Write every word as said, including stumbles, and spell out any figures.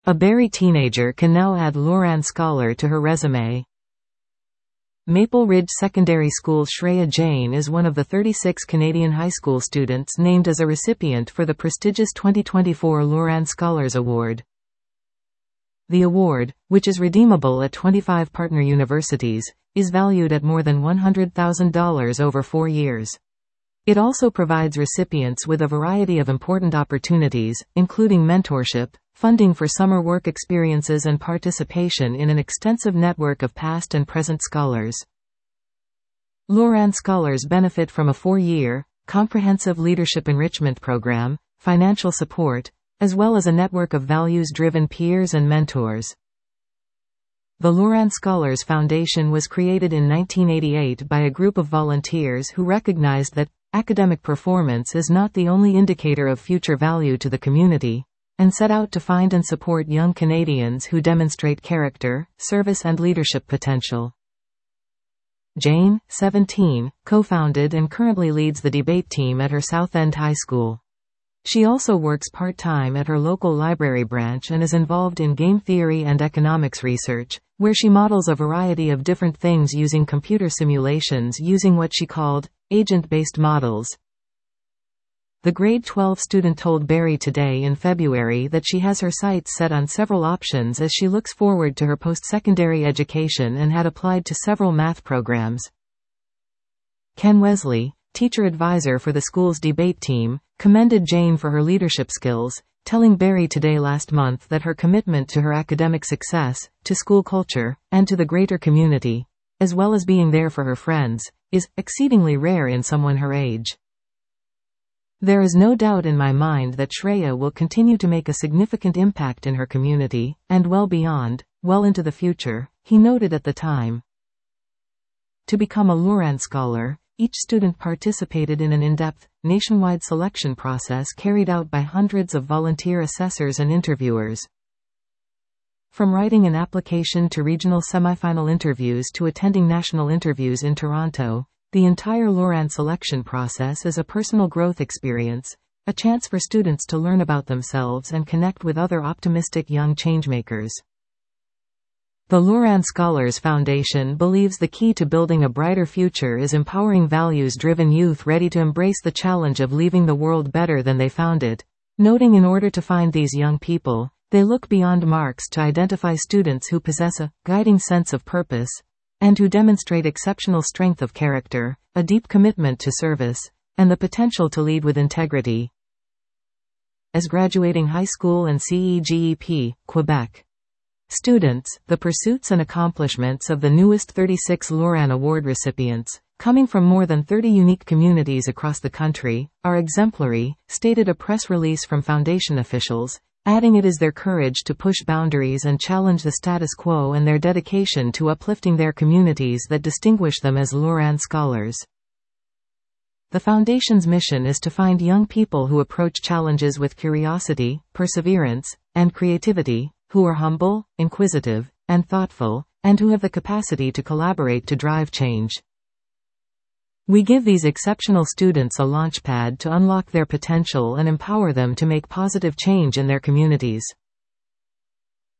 A Barrie teenager can now add Loran Scholar to her resume. Maple Ridge Secondary School Shreya Jain is one of the thirty-six Canadian high school students named as a recipient for the prestigious twenty twenty-four Loran Scholars Award. The award, which is redeemable at twenty-five partner universities, is valued at more than one hundred thousand dollars over four years. It also provides recipients with a variety of important opportunities, including mentorship, funding for summer work experiences and participation in an extensive network of past and present scholars. Loran Scholars benefit from a four-year, comprehensive leadership enrichment program, financial support, as well as a network of values-driven peers and mentors. The Loran Scholars Foundation was created in nineteen eighty-eight by a group of volunteers who recognized that academic performance is not the only indicator of future value to the community, and set out to find and support young Canadians who demonstrate character, service and leadership potential. Jain, seventeen, co-founded and currently leads the debate team at her South End High School. She also works part-time at her local library branch and is involved in game theory and economics research, where she models a variety of different things using computer simulations using what she called agent-based models. The grade twelve student told Barrie Today in February that she has her sights set on several options as she looks forward to her post-secondary education and had applied to several math programs. Ken Wesley, teacher advisor for the school's debate team, commended Jain for her leadership skills, telling Barrie Today last month that her commitment to her academic success, to school culture, and to the greater community, as well as being there for her friends, is exceedingly rare in someone her age. There is no doubt in my mind that Shreya will continue to make a significant impact in her community, and well beyond, well into the future, he noted at the time. To become a Loran Scholar, each student participated in an in-depth, nationwide selection process carried out by hundreds of volunteer assessors and interviewers. From writing an application to regional semifinal interviews to attending national interviews in Toronto, the entire Loran selection process is a personal growth experience, a chance for students to learn about themselves and connect with other optimistic young changemakers. The Loran Scholars Foundation believes the key to building a brighter future is empowering values-driven youth ready to embrace the challenge of leaving the world better than they found it, noting in order to find these young people, they look beyond marks to identify students who possess a guiding sense of purpose, and who demonstrate exceptional strength of character, a deep commitment to service, and the potential to lead with integrity. As graduating high school and C E G E P, Quebec students, the pursuits and accomplishments of the newest thirty-six Loran Award recipients, coming from more than thirty unique communities across the country, are exemplary, stated a press release from Foundation officials, adding it is their courage to push boundaries and challenge the status quo and their dedication to uplifting their communities that distinguish them as Loran Scholars. The Foundation's mission is to find young people who approach challenges with curiosity, perseverance, and creativity, who are humble, inquisitive, and thoughtful, and who have the capacity to collaborate to drive change. We give these exceptional students a launchpad to unlock their potential and empower them to make positive change in their communities.